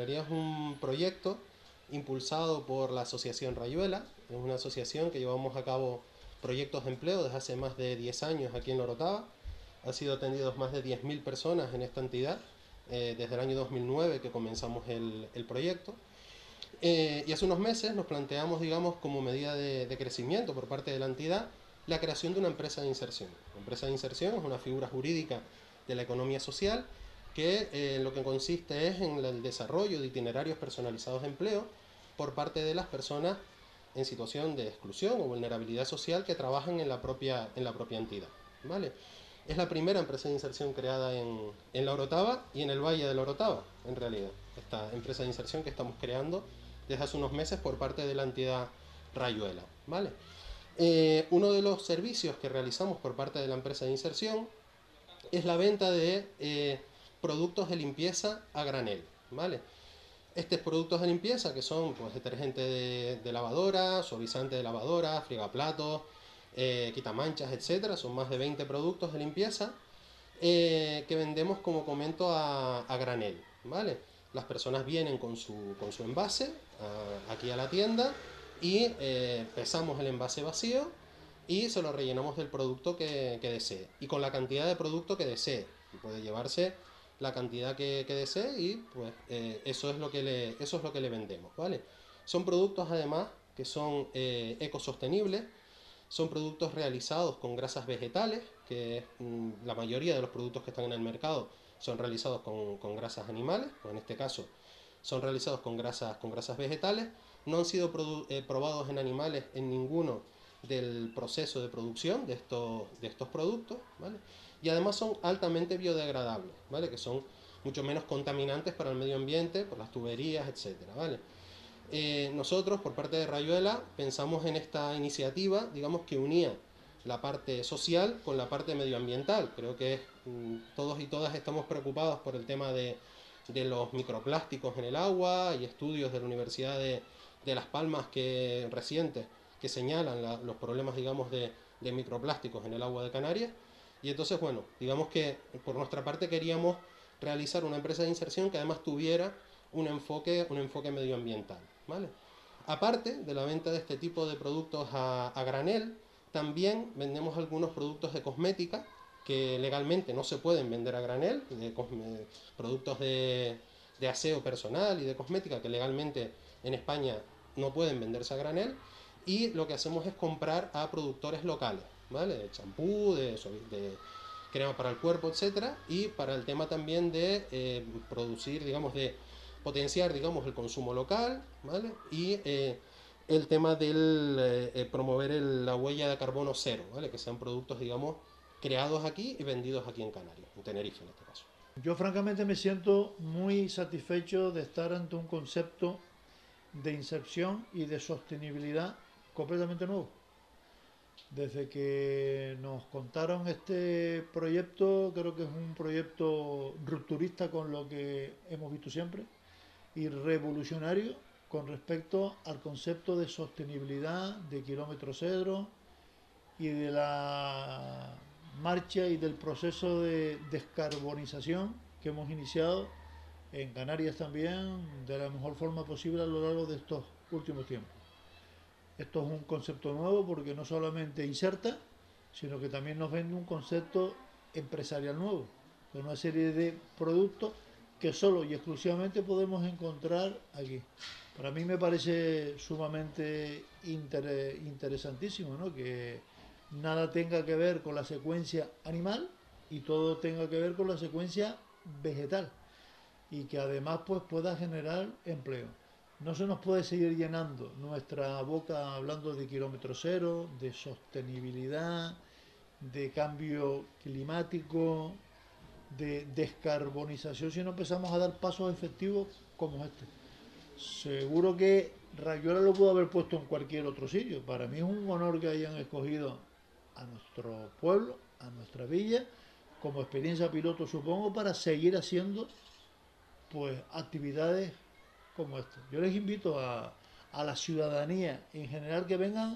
realidad es un proyecto impulsado por la Asociación Rayuela. Es una asociación que llevamos a cabo proyectos de empleo desde hace más de 10 años aquí en La Orotava. Han sido atendidos más de 10.000 personas en esta entidad desde el año 2009 que comenzamos el proyecto. Y hace unos meses nos planteamos, digamos, como medida de crecimiento por parte de la entidad, la creación de una empresa de inserción. La empresa de inserción es una figura jurídica de la economía social que lo que consiste es en el desarrollo de itinerarios personalizados de empleo por parte de las personas en situación de exclusión o vulnerabilidad social que trabajan en la propia entidad. ¿Vale? Es la primera empresa de inserción creada en La Orotava y en el Valle de La Orotava, en realidad. Esta empresa de inserción que estamos creando desde hace unos meses por parte de la entidad Rayuela. ¿Vale? Uno de los servicios que realizamos por parte de la empresa de inserción es la venta de productos de limpieza a granel. ¿Vale? Estos productos de limpieza, que son pues, detergente de lavadora, suavizante de lavadora, frigaplatos, quitamanchas, etcétera, son más de 20 productos de limpieza que vendemos, como comento, a granel. ¿Vale? Las personas vienen con su envase aquí a la tienda y pesamos el envase vacío y se lo rellenamos del producto que desee y con la cantidad de producto que desee. Puede llevarse la cantidad que desee y pues eso es lo que le vendemos, ¿vale? Son productos además que son ecosostenibles, son productos realizados con grasas vegetales, que la mayoría de los productos que están en el mercado son realizados con grasas animales, o en este caso son realizados con grasas vegetales, no han sido probados en animales en ninguno del proceso de producción de estos productos, ¿vale? Y además son altamente biodegradables, ¿vale? Que son mucho menos contaminantes para el medio ambiente, por las tuberías, etcétera, ¿vale? Nosotros, por parte de Rayuela, pensamos en esta iniciativa, digamos, que unía la parte social con la parte medioambiental. Creo que todos y todas estamos preocupados por el tema de los microplásticos en el agua. Hay estudios de la Universidad de Las Palmas recientes que señalan los problemas, digamos, de microplásticos en el agua de Canarias. Y entonces, bueno, digamos que por nuestra parte queríamos realizar una empresa de inserción que además tuviera un enfoque medioambiental, ¿vale? Aparte de la venta de este tipo de productos a granel, también vendemos algunos productos de cosmética que legalmente no se pueden vender a granel, productos de aseo personal y de cosmética que legalmente en España no pueden venderse a granel, y lo que hacemos es comprar a productores locales, ¿vale? De champú, de crema para el cuerpo, etcétera, y para el tema también de producir, digamos, de potenciar, digamos, el consumo local, ¿vale? Y el tema del promover la huella de carbono cero, ¿vale? Que sean productos, digamos, creados aquí y vendidos aquí en Canarias, en Tenerife en este caso. Yo francamente me siento muy satisfecho de estar ante un concepto de inserción y de sostenibilidad completamente nuevo. Desde que nos contaron este proyecto, creo que es un proyecto rupturista con lo que hemos visto siempre y revolucionario con respecto al concepto de sostenibilidad, de kilómetro cero y de la marcha y del proceso de descarbonización que hemos iniciado en Canarias también de la mejor forma posible a lo largo de estos últimos tiempos. Esto es un concepto nuevo porque no solamente inserta, sino que también nos vende un concepto empresarial nuevo, con una serie de productos que solo y exclusivamente podemos encontrar aquí. Para mí me parece sumamente interesantísimo, ¿no? Que nada tenga que ver con la secuencia animal y todo tenga que ver con la secuencia vegetal y que además pues pueda generar empleo. No se nos puede seguir llenando nuestra boca hablando de kilómetro cero, de sostenibilidad, de cambio climático, de descarbonización si no empezamos a dar pasos efectivos como este. Seguro que Rayuela lo pudo haber puesto en cualquier otro sitio. Para mí es un honor que hayan escogido a nuestro pueblo, a nuestra villa, como experiencia piloto supongo, para seguir haciendo pues actividades como esta. Yo les invito a la ciudadanía en general que vengan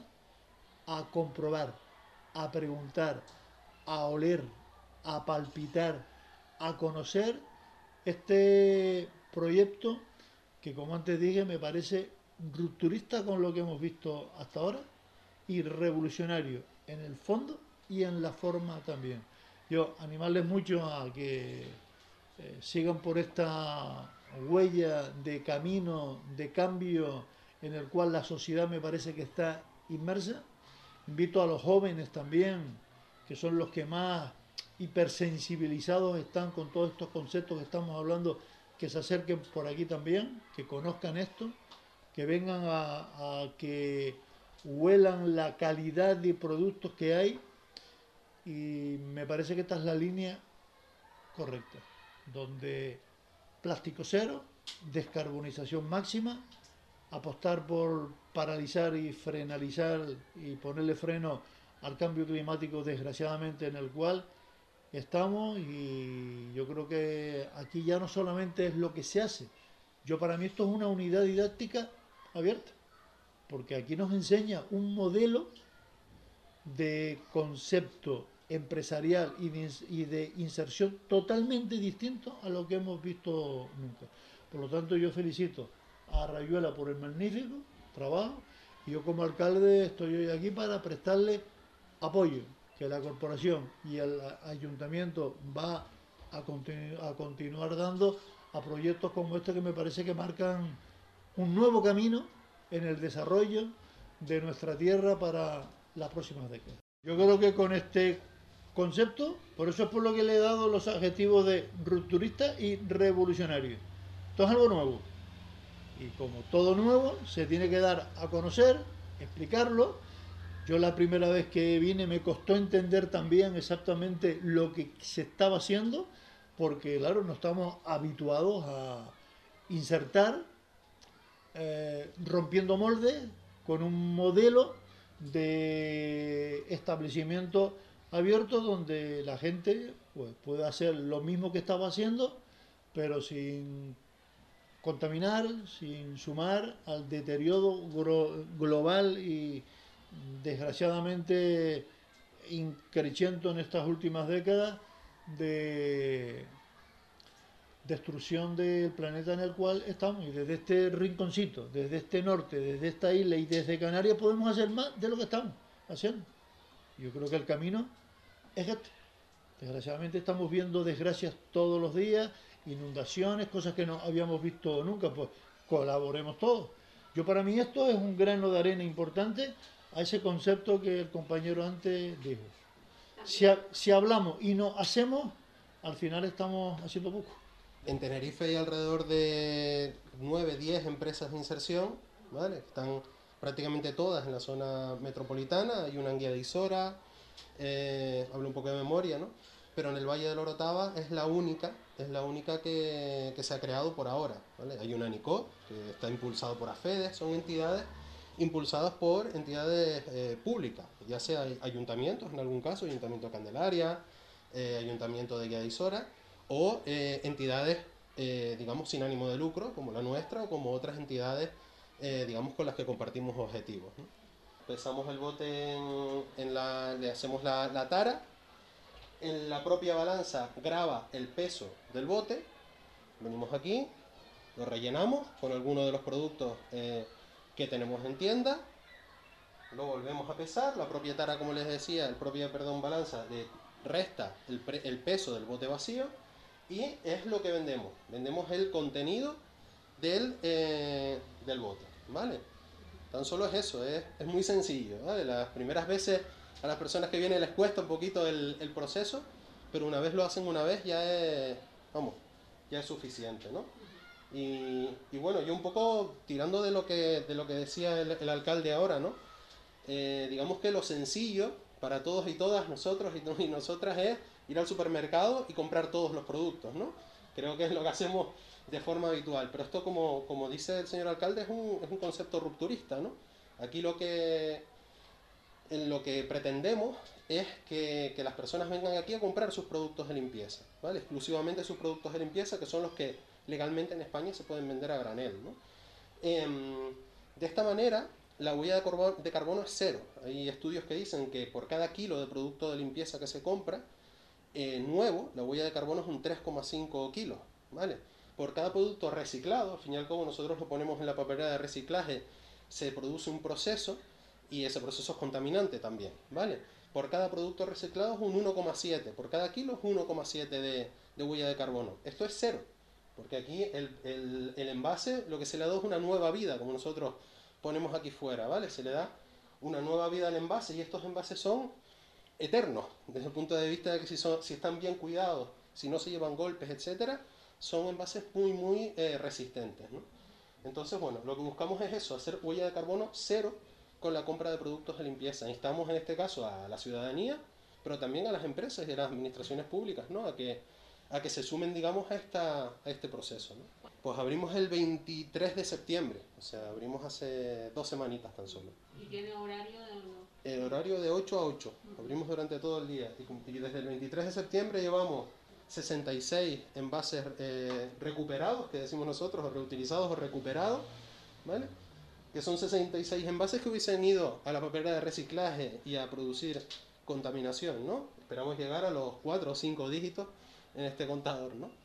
a comprobar, a preguntar, a oler, a palpitar, a conocer este proyecto que, como antes dije, me parece rupturista con lo que hemos visto hasta ahora y revolucionario en el fondo y en la forma también. Yo animarles mucho a que sigan por esta huella de camino, de cambio en el cual la sociedad me parece que está inmersa. Invito a los jóvenes también, que son los que más hipersensibilizados están con todos estos conceptos que estamos hablando, que se acerquen por aquí también, que conozcan esto, que vengan a que huelan la calidad de productos que hay, y me parece que esta es la línea correcta, donde plástico cero, descarbonización máxima, apostar por paralizar y frenalizar y ponerle freno al cambio climático desgraciadamente en el cual estamos. Y yo creo que aquí ya no solamente es lo que se hace, yo para mí esto es una unidad didáctica abierta, porque aquí nos enseña un modelo de concepto empresarial y de inserción totalmente distinto a lo que hemos visto nunca. Por lo tanto, yo felicito a Rayuela por el magnífico trabajo, y yo como alcalde estoy hoy aquí para prestarle apoyo, que la corporación y el ayuntamiento va a continuar dando a proyectos como este, que me parece que marcan un nuevo camino en el desarrollo de nuestra tierra para las próximas décadas. Yo creo que con este concepto, por eso es por lo que le he dado los adjetivos de rupturista y revolucionario. Esto es algo nuevo, y como todo nuevo se tiene que dar a conocer, explicarlo. Yo la primera vez que vine me costó entender también exactamente lo que se estaba haciendo, porque claro, no estamos habituados a insertar rompiendo moldes con un modelo de establecimiento abierto donde la gente pues, puede hacer lo mismo que estaba haciendo, pero sin contaminar, sin sumar al deterioro global y desgraciadamente increciendo en estas últimas décadas de destrucción del planeta en el cual estamos. Y desde este rinconcito, desde este norte, desde esta isla y desde Canarias podemos hacer más de lo que estamos haciendo. Yo creo que el camino es este. Desgraciadamente estamos viendo desgracias todos los días, inundaciones, cosas que no habíamos visto nunca. Pues colaboremos todos. Yo, para mí, esto es un grano de arena importante a ese concepto que el compañero antes dijo. Si hablamos y no hacemos, al final estamos haciendo poco. En Tenerife hay alrededor de 9, 10 empresas de inserción, ¿vale? Están prácticamente todas en la zona metropolitana. Hay una en Guía de Isora, hablo un poco de memoria, ¿no? Pero en el Valle del Orotava es la única que se ha creado por ahora, ¿vale? Hay una NICO, que está impulsado por AFEDES, son entidades impulsadas por entidades públicas, ya sea ayuntamientos, en algún caso, Ayuntamiento de Candelaria, Ayuntamiento de Guía de Isora, o entidades, digamos, sin ánimo de lucro, como la nuestra, o como otras entidades, digamos, con las que compartimos objetivos, ¿no? Pesamos el bote le hacemos la tara, en la propia balanza graba el peso del bote, venimos aquí, lo rellenamos con alguno de los productos que tenemos en tienda, lo volvemos a pesar, la propia tara, como les decía, balanza le resta el peso del bote vacío, y es lo que vendemos. Vendemos el contenido del bote, ¿vale? Tan solo es eso, es muy sencillo, ¿vale? Las primeras veces a las personas que vienen les cuesta un poquito el proceso, pero una vez lo hacen una vez ya es, vamos, ya es suficiente, ¿no? Y bueno, yo un poco tirando de lo que decía el alcalde ahora, ¿no? Digamos que lo sencillo para todos y todas nosotros y nosotras es ir al supermercado y comprar todos los productos, ¿no? Creo que es lo que hacemos de forma habitual, pero esto, como dice el señor alcalde, es un concepto rupturista, ¿no? Aquí lo que pretendemos es que las personas vengan aquí a comprar sus productos de limpieza, ¿vale? Exclusivamente sus productos de limpieza, que son los que legalmente en España se pueden vender a granel, ¿no? De esta manera, la huella de carbono es cero. Hay estudios que dicen que por cada kilo de producto de limpieza que se compra nuevo, la huella de carbono es un 3,5 kilos, ¿vale? por cada producto reciclado, al fin y al cabo nosotros lo ponemos en la papelera de reciclaje, se produce un proceso y ese proceso es contaminante también, ¿vale? Por cada producto reciclado es un 1,7, por cada kilo es 1,7 de huella de carbono. Esto es cero, porque aquí el envase lo que se le da es una nueva vida, como nosotros ponemos aquí fuera, ¿vale? Se le da una nueva vida al envase y estos envases son eternos, desde el punto de vista de que si están bien cuidados, si no se llevan golpes, etcétera, son envases muy resistentes, ¿no? Entonces, bueno, lo que buscamos es eso, hacer huella de carbono cero con la compra de productos de limpieza. Instamos en este caso a la ciudadanía, pero también a las empresas y a las administraciones públicas, ¿no? A que se sumen, digamos, a este proceso, ¿no? Pues abrimos el 23 de septiembre, o sea, abrimos hace 2 semanitas tan solo. ¿Y tiene horario de no? El horario de 8 a 8, abrimos durante todo el día y desde el 23 de septiembre llevamos 66 envases recuperados, que decimos nosotros, o reutilizados o recuperados, ¿vale? Que son 66 envases que hubiesen ido a la papelera de reciclaje y a producir contaminación, ¿no? Esperamos llegar a los 4 o 5 dígitos en este contador, ¿no?